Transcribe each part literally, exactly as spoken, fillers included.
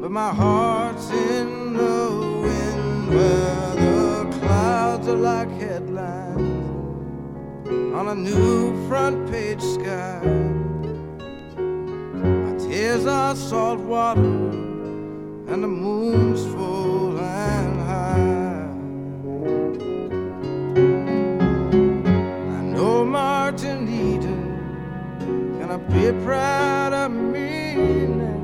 but my heart's in the wind where the clouds are like headlines on a new front page sky. My tears are salt water and the moon's full and high. I know Martin Eden gonna be proud of me now.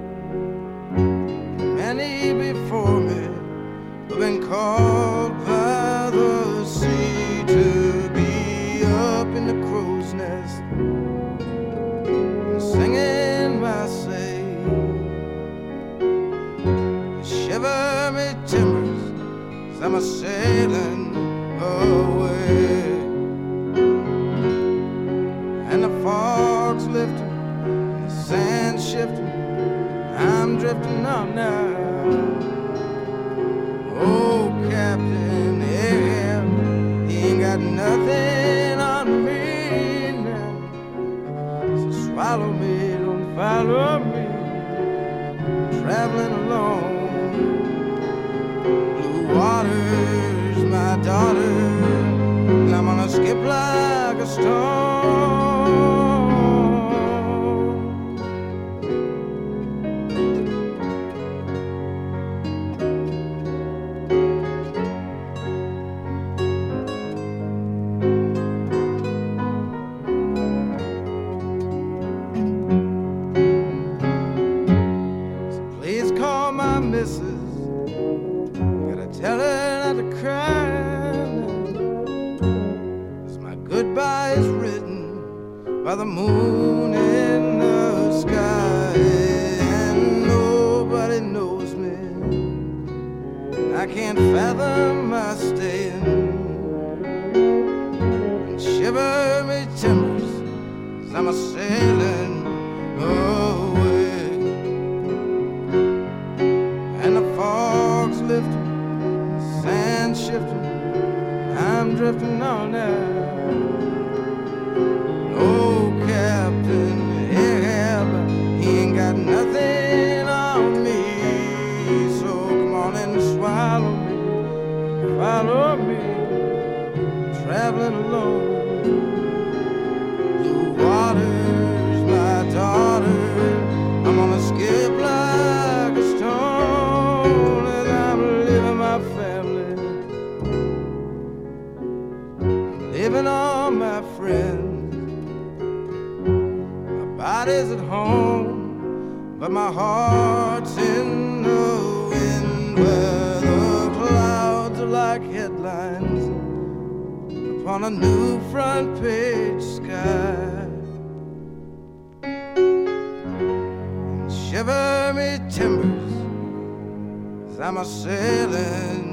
Many before me have been called by the sea to be up in the crow's nest and singing my say. Shiver me timbers as I'm a-sailing away, and the fog's lifting, the sand's shifting, I'm drifting on now. Oh, Captain Ahab, he ain't got nothing on me now. So swallow me, don't follow me, traveling alone. Blue waters, my daughter, and I'm gonna skip like a stone. Tell her not to cry now, 'cause my goodbye is written by the moon in the sky, and nobody knows me, and I can't fathom my staying. And shiver me timbers as I'm a-sailing away, and the fog's lifting, sand shifting, I'm drifting on now. Oh, Captain Ahab, he ain't got nothing on me. So come on and swallow me, follow me, traveling alone. Blue waters, my daughter, I'm gonna skip like a stone as I'm leaving my family, living on my friends. My body's at home, but my heart's in the wind where the clouds are like headlines upon a new front page sky. And shiver me timbers as I'm a-sailing